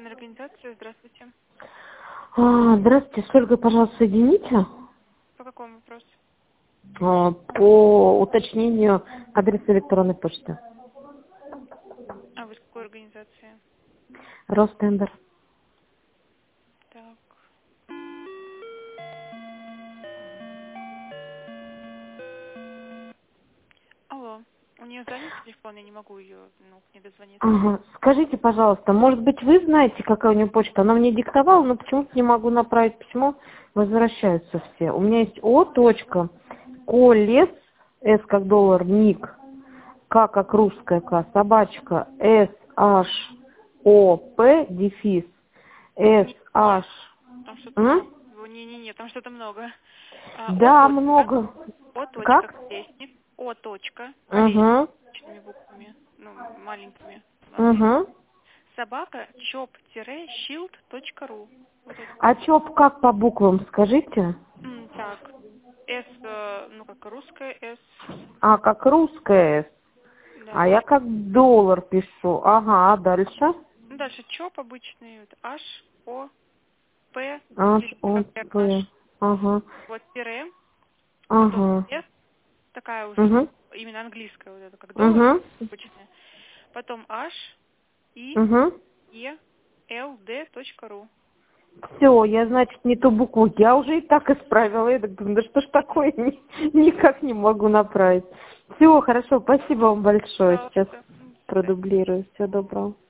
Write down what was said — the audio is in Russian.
Акционерная организация, здравствуйте. Здравствуйте, с Ольгой, пожалуйста, соедините. По какому вопросу? По уточнению адреса электронной почты. А вы с какой организации? Ростендер. Так. Алло, у нее занят телефон, я не могу ее, к ней дозвониться. Ага. Скажите, пожалуйста, может быть, вы знаете, какая у нее почта? Она мне диктовала, но почему-то не могу направить письмо. Возвращаются все. У меня есть Колес, С как доллар, ник, К как русская К, собачка, SHOP, дефис, Не, SH. там что-то М? много. Не, там что-то много. Да, много. О точка, Как? колесник, О точка, колесник, Угу. буквами, маленькими. Угу. Собака chop-shield.ru. Вот это. А ЧОП как по буквам, скажите? Так, С, как русская С. А, как русская С. А Да. я как доллар пишу. Ага, а дальше? Дальше чоп обычный, вот, H, O, P, H, пишется O, как P. персонаж. Ага. Вот тире, потом Ага. S, такая уже, Угу. именно английская, вот это, как доллар Угу. обычная. Потом H, I, Угу. E, L, D.ru. Все, я, значит, не ту букву. Я уже и так исправила. Я так думаю, да что ж такое, никак не могу направить. Все, хорошо, спасибо вам большое. Сейчас Пожалуйста. До свидания. продублирую. Всего доброго.